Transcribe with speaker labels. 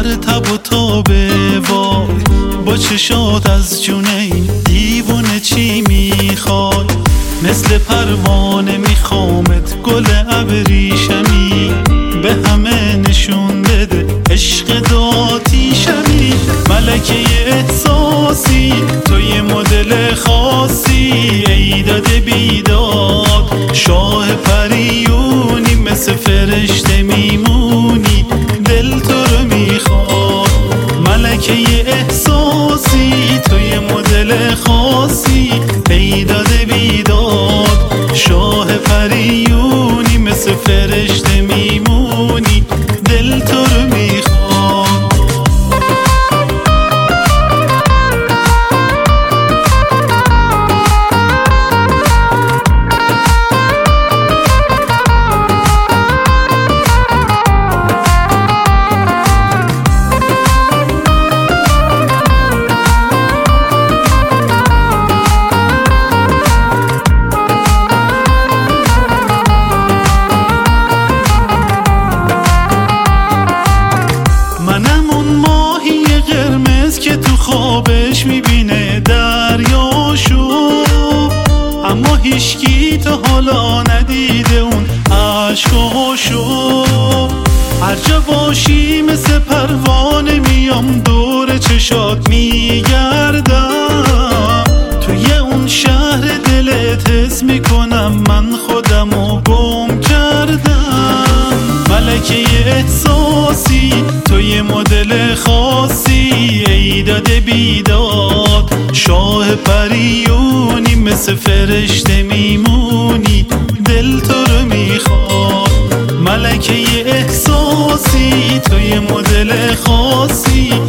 Speaker 1: تب و تابه وای، با چشات از جون این دیوونه چی میخوای؟ مثل پروانه میخوامت گل ابریشمی، به همه نشون بده عشق داتیشمی. ملکه احساسی تو یه مدل خاصی، ای داده بیداد شاه پریونی، مثل فرشته میمونی دل تو رو میخواد. ملکه احساسی تو یه مدل خاصی، ای داده بیداد شاه پریونی، مثل فرشته میمونی دل تو رو میخواد. که تو خوابش میبینه دریاشو، اما هیچکی تا حالا ندیده اون عشقاشو. هر جا باشی مثل پروانه میام دور چشات میگردم، توی اون شهر دلت حس میکنم من خودمو گم کردم. ملکه احساسی تو یه مدل خاصی، ای داده بیداد شاه پریونی، مثل فرشته میمونی دل تو رو میخواد. ملکه احساسی تو یه مدل خاصی،